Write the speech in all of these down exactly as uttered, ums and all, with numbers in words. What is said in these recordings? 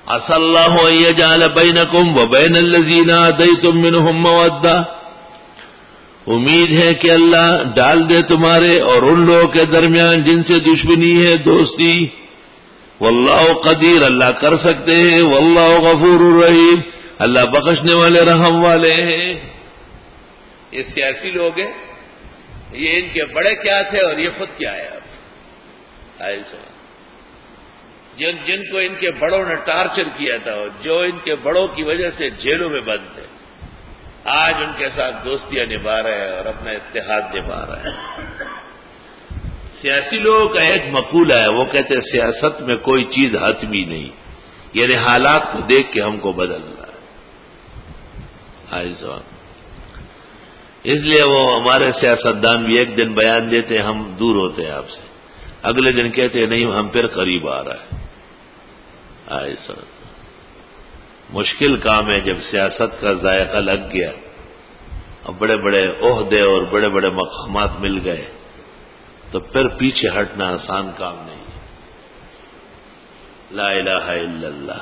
عسى الله ان يجعل بينكم وبين الذين عاديتم منهم مودة، امید ہے کہ اللہ ڈال دے تمہارے اور ان لوگوں کے درمیان جن سے دشمنی ہے دوستی. واللہ قدیر، اللہ کر سکتے ہیں. واللہ غفور الرحیم، اللہ بخشنے والے رحم والے ہیں. یہ سیاسی لوگ ہیں، یہ ان کے بڑے کیا تھے اور یہ خود کیا ہے. اب ایسا جن جن کو ان کے بڑوں نے ٹارچر کیا تھا اور جو ان کے بڑوں کی وجہ سے جیلوں میں بند تھے، آج ان کے ساتھ دوستیاں نبھا رہے ہیں اور اپنا اتحاد نبھا رہے ہیں. سیاسی لوگوں کا ایک مقولہ ہے، وہ کہتے ہیں سیاست میں کوئی چیز حتمی نہیں، یعنی حالات کو دیکھ کے ہم کو بدلنا ہے. ایسا اس لیے وہ ہمارے سیاستدان بھی ایک دن بیان دیتے ہیں ہم دور ہوتے ہیں آپ سے، اگلے دن کہتے ہیں نہیں ہم پھر قریب آ رہا ہے. ایسا مشکل کام ہے جب سیاست کا ذائقہ لگ گیا اور بڑے بڑے عہدے اور بڑے بڑے مقامات مل گئے تو پھر پیچھے ہٹنا آسان کام نہیں ہے. لا الہ الا اللہ.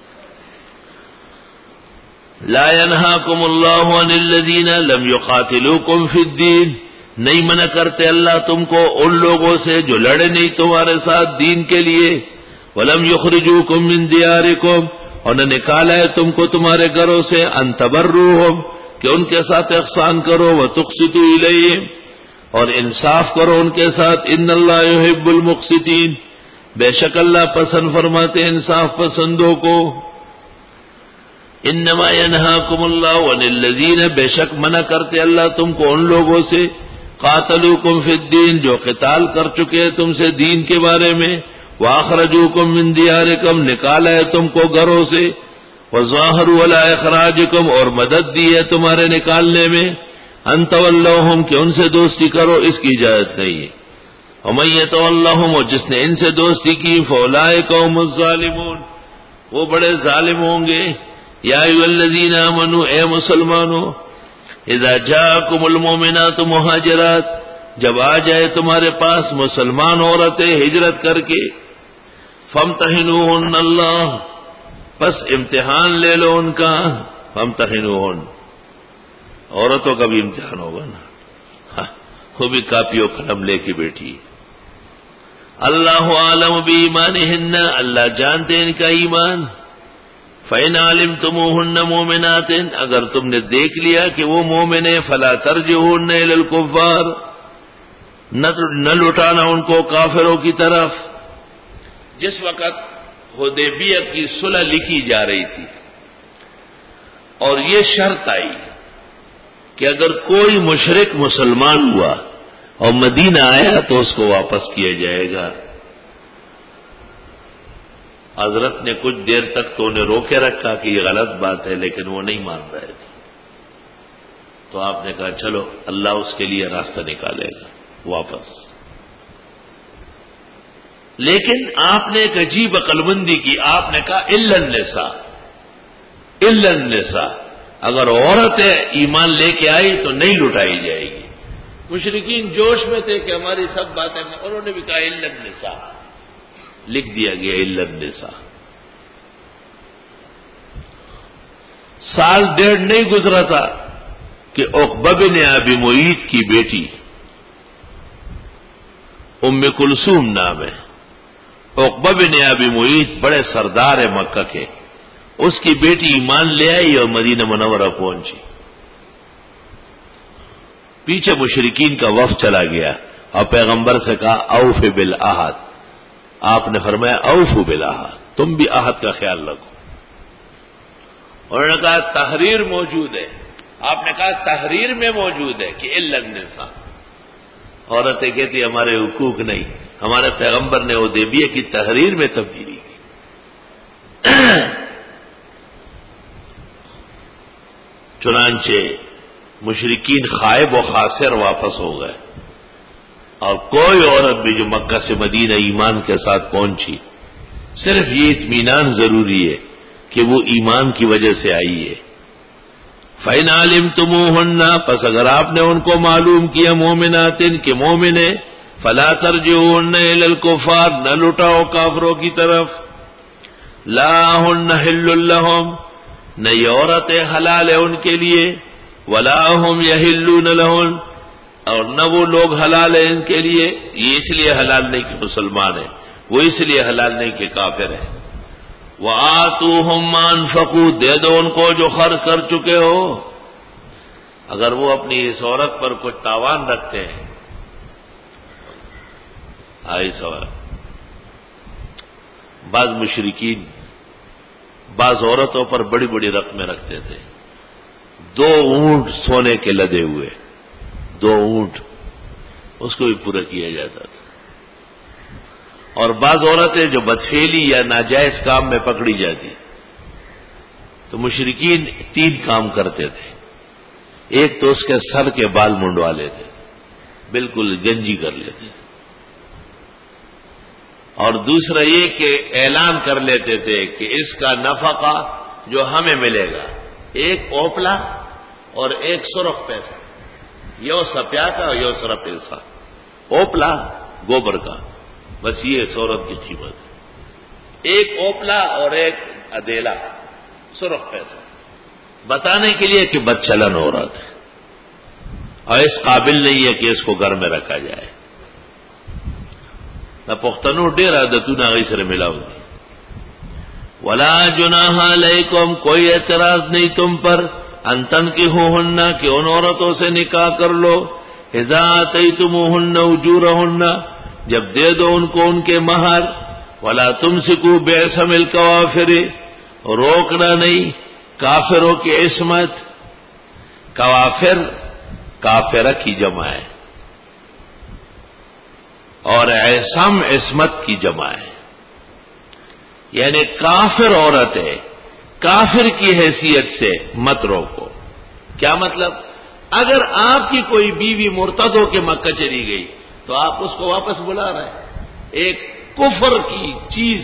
لا ينهاكم الله عن الذين لم يقاتلوكم في الدين، نہیں منع کرتے اللہ تم کو ان لوگوں سے جو لڑے نہیں تمہارے ساتھ دین کے لیے. ولم يخرجوكم من دياركم، اور نہ نکالا ہے تم کو تمہارے گھروں سے. ان تبروهم، کہ ان کے ساتھ احسان کرو. وتقسطوا الیہم، اور انصاف کرو ان کے ساتھ. ان اللہ یحب المقسطین، بے شک اللہ پسند فرماتے انصاف پسندوں کو. انما ینہاکم اللہ عن الذین، بے شک منع کرتے اللہ تم کو ان لوگوں سے قاتلوکم فی الدین، جو قتال کر چکے تم سے دین کے بارے میں. واخرجوکم من دیارکم، نکالا ہے تم کو گھروں سے. وظاہروا علی اخراجکم، اور مدد دی ہے تمہارے نکالنے میں. ان تولوہم، کہ ان سے دوستی کرو، اس کی اجازت نہیں ہے. ومن یتولہم، اور جس نے ان سے دوستی کی، فاولئک هم الظالمون، وہ بڑے ظالم ہوں گے. یا ایھا الذین آمنوا، اے مسلمانوں، اذا جاءکم المؤمنات مہاجرات، جب آ جائے تمہارے پاس مسلمان عورتیں ہجرت کر کے، فامتحنوہن اللہ، پس امتحان لے لو ان کا. فامتحنوہن، عورتوں کا بھی امتحان ہوگا نا، وہ بھی کاپی و قلم لے کے بیٹھی. اللہ عالم بایمانہن، اللہ جانتے ان کا ایمان. فَإِنْ عَلِمْتُمُوهُنَّ مُؤْمِنَاتٍ، اگر تم نے دیکھ لیا کہ وہ مومن ہیں، فَلَا تَرْجِعُوهُنَّ إِلَى الْكُفَّارِ، نہ لٹانا ان کو کافروں کی طرف. جس وقت حدیبیہ کی صلح لکھی جا رہی تھی اور یہ شرط آئی کہ اگر کوئی مشرک مسلمان ہوا اور مدینہ آیا تو اس کو واپس کیا جائے گا. حضرت نے کچھ دیر تک تو انہیں روکے رکھا کہ یہ غلط بات ہے، لیکن وہ نہیں مان رہے تھے. تو آپ نے کہا چلو اللہ اس کے لیے راستہ نکالے گا واپس. لیکن آپ نے ایک عجیب عقل مندی کی، آپ نے کہا الا النساء، الا النساء، اگر عورتیں ایمان لے کے آئی تو نہیں لٹائی جائے گی. مشرکین جوش میں تھے کہ ہماری سب باتیں، انہوں نے بھی کہا الا النساء، لکھ دیا گیا الا النساء. سال ڈیڑھ نہیں گزرا تھا کہ عقبہ بن ابی معیط کی بیٹی ام کلثوم نام ہے، عقبہ بن ابی معیط بڑے سردار مکہ کے، اس کی بیٹی ایمان لے آئی اور مدینہ منورہ پہنچی. پیچھے مشرکین کا وفد چلا گیا اور پیغمبر سے کہا اوف بالعہد. آپ نے فرمایا اوفوا بالعہد، تم بھی عہد کا خیال رکھو. انہوں نے کہا تحریر موجود ہے. آپ نے کہا تحریر میں موجود ہے کہ الا النساء. عورتیں کہتی ہمارے حقوق نہیں، ہمارے پیغمبر نے حدیبیہ کی تحریر میں تبدیلی کی. چنانچہ مشرکین خائب و خاسر واپس ہو گئے اور کوئی عورت بھی جو مکہ سے مدینہ ایمان کے ساتھ پہنچی، صرف یہ اطمینان ضروری ہے کہ وہ ایمان کی وجہ سے آئی ہے. فَإِنْ عَلِمْتُمُوهُنَّ، پس اگر آپ نے ان کو معلوم کیا مومناتن کہ مومن ہے، فَلَا تَرْجِعُوهُنَّ إِلَى الْكُفَّارِ، نہ لٹاؤ کافروں کی طرف. لا ہن حل لہم، نہ یہ عورتیں حلال ہے ان کے لیے، ولا ہم یحلون لہن، اور نہ وہ لوگ حلال ہے ان کے لیے. یہ اس لیے حلال نہیں کہ مسلمان ہے، وہ اس لیے حلال نہیں کہ کافر ہے. وآتوہم ما انفقوا، دے دو ان کو جو خرچ کر چکے ہو. اگر وہ اپنی اس عورت پر کچھ تاوان رکھتے ہیں، آئی سوال، بعض مشرکین بعض عورتوں پر بڑی بڑی رقمیں رکھتے تھے. دو اونٹ سونے کے لدے ہوئے، دو اونٹ، اس کو بھی پورا کیا جاتا تھا. اور بعض عورتیں جو بدفعلی یا ناجائز کام میں پکڑی جاتی تو مشرکین تین کام کرتے تھے. ایک تو اس کے سر کے بال منڈوا لیتے، بالکل گنجی کر لیتے، اور دوسرا یہ کہ اعلان کر لیتے تھے کہ اس کا نفقہ جو ہمیں ملے گا ایک اوپلا اور ایک سرخ پیسہ، یو سپیا کا اور یو سر پیسہ. اوپلا گوبر کا، بس یہ سورت کی قیمت ہے. ایک اوپلا اور ایک ادیلا سرخ پیسہ، بتانے کے لیے کہ بدچلن ہو رہا تھا اور اس قابل نہیں ہے کہ اس کو گھر میں رکھا جائے. نہ پختنو ڈیر عادتوں غی سر ملاؤ گی. ولا جناح علیکم، کوئی اعتراض نہیں تم پر، ان تنکحوہن، کہ ان عورتوں سے نکاح کر لو، اذا آتیتموہن اجورہن، جب دے دو ان کو ان کے مہر. ولا تمسکوا بعصم الکوافر، روکنا نہیں کافروں کی عصمت. کوافر کافرہ کی جمع ہے اور عصم عصمت کی جمع ہے، یعنی کافر عورت ہے، کافر کی حیثیت سے مت روکو. کیا مطلب؟ اگر آپ کی کوئی بیوی مرتد ہو کے مکہ چلی گئی تو آپ اس کو واپس بلا رہے ہیں. ایک کفر کی چیز،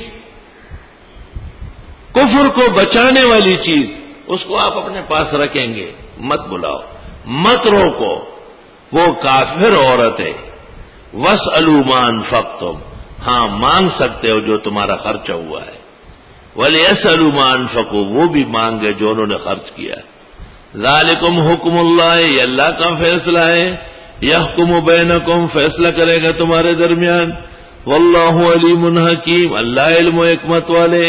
کفر کو بچانے والی چیز، اس کو آپ اپنے پاس رکھیں گے، مت بلاؤ، مت روکو. وہ کافر عورت ہے. وَاسْأَلُوا مَا أَنفَقْتُمْ، ہاں مانگ سکتے ہو جو تمہارا خرچہ ہوا ہے. وَلْيَسْأَلُوا مَا أَنفَقُوا، وہ بھی مانگے جو انہوں نے خرچ کیا. ذَلِكُمْ حُکْمُ اللَّهِ، یہ اللہ کا فیصلہ ہے. يَحْكُمُ بَيْنَكُمْ، فیصلہ کرے گا تمہارے درمیان. وَاللَّهُ عَلِيمٌ حَكِيمٌ، اللہ علم و حکمت والے.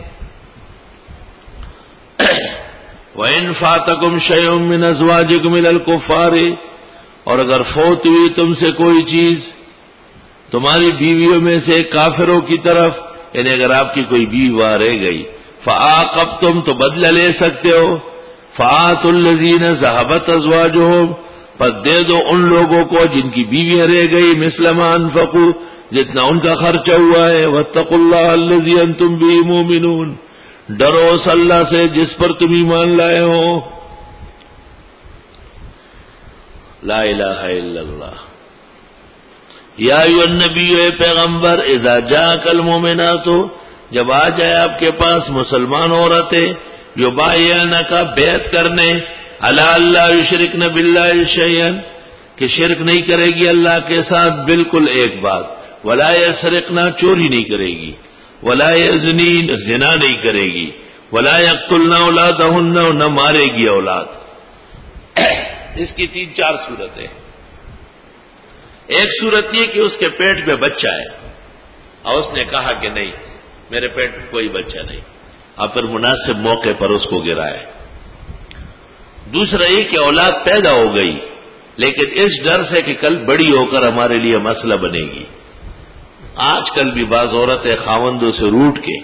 وَإِنْ فَاتَكُمْ شَيْءٌ مِّنْ أَزْوَاجِكُمْ إِلَى الْكُفَّارِ، اور اگر فوت ہوئی تم سے کوئی چیز تمہاری بیویوں میں سے کافروں کی طرف، یعنی اگر آپ کی کوئی بیوی وہاں رہ گئی، فَعَاقَبْتُمْ، تو بدلہ لے سکتے ہو. فَآتُوا الَّذِينَ ذَهَبَتْ أَزْوَاجُهُمْ، پس دے دو ان لوگوں کو جن کی بیویاں رہ گئی، مِثْلَ مَا أَنفَقُوا، جتنا ان کا خرچہ ہوا ہے. وَاتَّقُوا اللَّهَ الَّذِي أَنتُمْ بِهِ مُؤْمِنُونَ، ڈرو اس اللہ سے جس پر تم ایمان لائے ہو. لا الہ الا اللہ. یا ایھا النبی، اے پیغمبر، اذا جاءک المؤمنات، جب آ جائے آپ کے پاس مسلمان عورتیں، یبایعنک، بیعت کرنے، علی اللہ یشرکن باللہ شیئا، کہ شرک نہیں کرے گی اللہ کے ساتھ بالکل ایک بات. ولا یسرقن، چوری نہیں کرے گی. ولا یزنین، زنا نہیں کرے گی. ولا یقتلن اولادہن، نہ مارے گی اولاد. اس کی تین چار صورتیں. ایک صورت یہ کہ اس کے پیٹ میں بچہ ہے اور اس نے کہا کہ نہیں، میرے پیٹ میں کوئی بچہ نہیں، اور پھر مناسب موقع پر اس کو گرائے. دوسرا یہ کہ اولاد پیدا ہو گئی لیکن اس ڈر سے کہ کل بڑی ہو کر ہمارے لیے مسئلہ بنے گی. آج کل بھی بعض عورتیں خاوندوں سے روٹ کے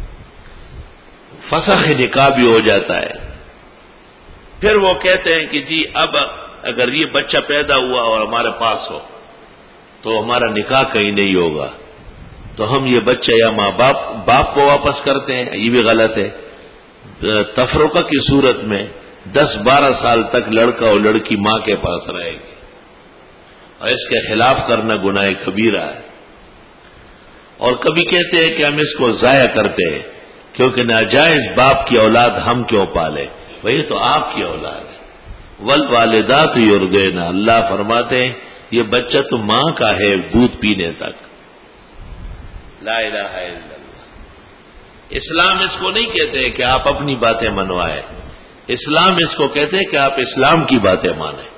فسخ نکاح بھی ہو جاتا ہے. پھر وہ کہتے ہیں کہ جی اب اگر یہ بچہ پیدا ہوا اور ہمارے پاس ہو تو ہمارا نکاح کہیں نہیں ہوگا، تو ہم یہ بچہ یا ماں باپ باپ کو واپس کرتے ہیں. یہ بھی غلط ہے. تفرقہ کی صورت میں دس بارہ سال تک لڑکا اور لڑکی ماں کے پاس رہے گی اور اس کے خلاف کرنا گناہ کبیرہ ہے. اور کبھی کہتے ہیں کہ ہم اس کو ضائع کرتے ہیں کیونکہ ناجائز باپ کی اولاد ہم کیوں پالے، وہی تو آپ کی اولاد ہے. والوالدات یرضعن، اللہ فرماتے ہیں یہ بچہ تو ماں کا ہے دودھ پینے تک. لا الہ الا اللہ. اسلام اس کو نہیں کہتے کہ آپ اپنی باتیں منوائیں، اسلام اس کو کہتے کہ آپ اسلام کی باتیں مانیں۔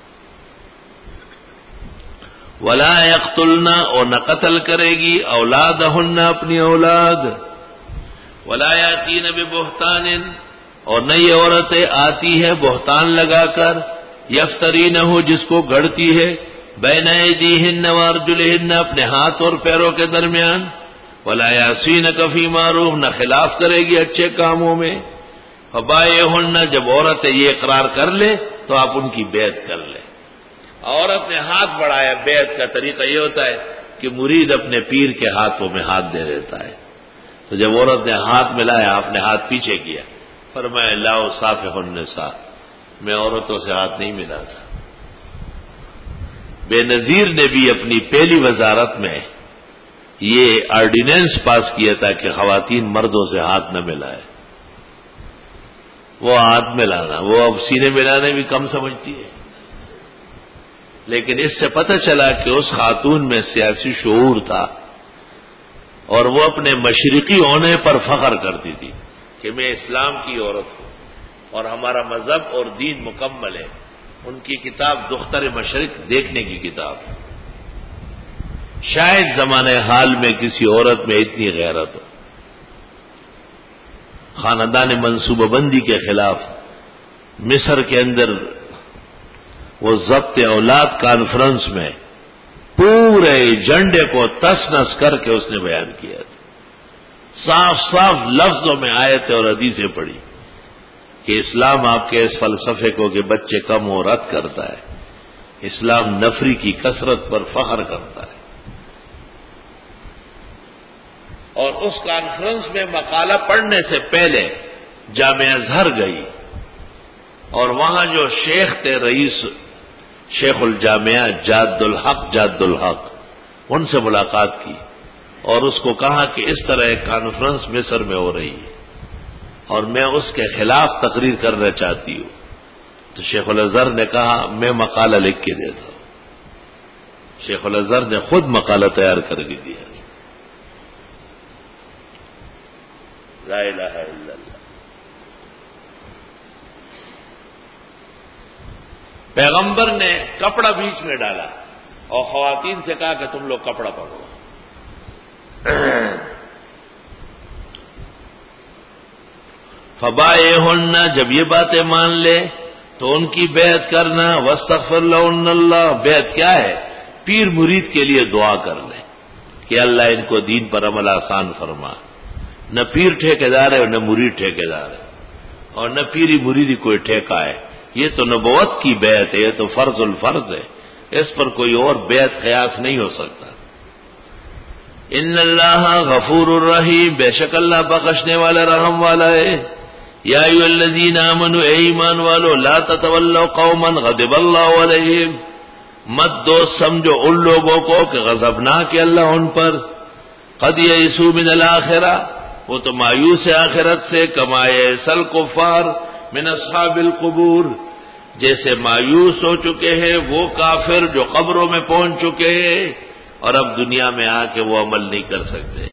ولا یقتلن، اور نہ قتل کرے گی اولادہن، اپنی اولاد، ولا یاتین ببہتان، اور نہ یہ عورتیں آتی ہے بہتان لگا کر، یفترینہ، جس کو گڑتی ہے، بین ایدیہن وارجلہن، اپنے ہاتھ اور پیروں کے درمیان، ولا یعصینک فی معروف، نہ خلاف کرے گی اچھے کاموں میں، فبایعہن، جب عورتیں یہ اقرار کر لے تو آپ ان کی بیعت کر لیں۔ عورت نے ہاتھ بڑھایا، بیعت کا طریقہ یہ ہوتا ہے کہ مرید اپنے پیر کے ہاتھوں میں ہاتھ دے دیتا ہے، تو جب عورت نے ہاتھ ملایا، آپ نے ہاتھ پیچھے کیا، فرمایا لا اصافح النساء، میں عورتوں سے ہاتھ نہیں ملاتا۔ بے نظیر نے بھی اپنی پہلی وزارت میں یہ آرڈیننس پاس کیا تھا کہ خواتین مردوں سے ہاتھ نہ ملائے۔ وہ ہاتھ ملانا، وہ اب سینے ملانے بھی کم سمجھتی ہے، لیکن اس سے پتہ چلا کہ اس خاتون میں سیاسی شعور تھا، اور وہ اپنے مشرقی ہونے پر فخر کرتی تھی کہ میں اسلام کی عورت ہوں اور ہمارا مذہب اور دین مکمل ہے۔ ان کی کتاب دختر مشرق دیکھنے کی کتاب ہے۔ شاید زمانے حال میں کسی عورت میں اتنی غیرت ہو۔ خاندان منصوبہ بندی کے خلاف مصر کے اندر وہ ضبط اولاد کانفرنس میں پورے ایجنڈے کو تس نس کر کے اس نے بیان کیا تھا، صاف صاف لفظوں میں آیتیں اور حدیثیں پڑھی کہ اسلام آپ کے اس فلسفے کو کہ بچے کم ہو رد کرتا ہے، اسلام نفری کی کثرت پر فخر کرتا ہے۔ اور اس کانفرنس میں مقالہ پڑھنے سے پہلے جامعہ ازہر گئی، اور وہاں جو شیخ تھے رئیس شیخ الجامعہ جاد الحق جاد الحق ان سے ملاقات کی، اور اس کو کہا کہ اس طرح ایک کانفرنس مصر میں ہو رہی ہے اور میں اس کے خلاف تقریر کرنا چاہتی ہوں، تو شیخ الازہر نے کہا میں مقالہ لکھ کے دیتا ہوں۔ شیخ الازہر نے خود مقالہ تیار کر کے دیا۔ لا الہ الا اللہ۔ پیغمبر نے کپڑا بیچ میں ڈالا اور خواتین سے کہا کہ تم لوگ کپڑا پکڑو۔ فبائعہن، جب یہ باتیں مان لے تو ان کی بیعت کرنا، واستغفر لہن اللہ، بیعت کیا ہے؟ پیر مرید کے لیے دعا کر لے کہ اللہ ان کو دین پر عمل آسان فرما۔ نہ پیر ٹھیکیدار ہے اور نہ مرید ٹھیکیدار ہے، اور نہ پیری مریدی کوئی ٹھیکہ ہے، یہ تو نبوت کی بیعت ہے، یہ تو فرض الفرض ہے، اس پر کوئی اور بیعت قیاس نہیں ہو سکتا۔ ان اللہ غفور الرحیم، بے شک اللہ بخشنے والا رحم والا ہے۔ یا ایھا الذین آمنوا، اے ایمان والو، لا تتولوا قوما غضب اللہ علیہم، مت دوست سمجھو ان لوگوں کو کہ غضبناک ہے اللہ ان پر، قد یئسوا من الآخرہ، وہ تو مایوس ہے آخرت سے، کما یئس الکفار من اصحاب القبور، جیسے مایوس ہو چکے ہیں وہ کافر جو قبروں میں پہنچ چکے ہیں اور اب دنیا میں آ کے وہ عمل نہیں کر سکتے۔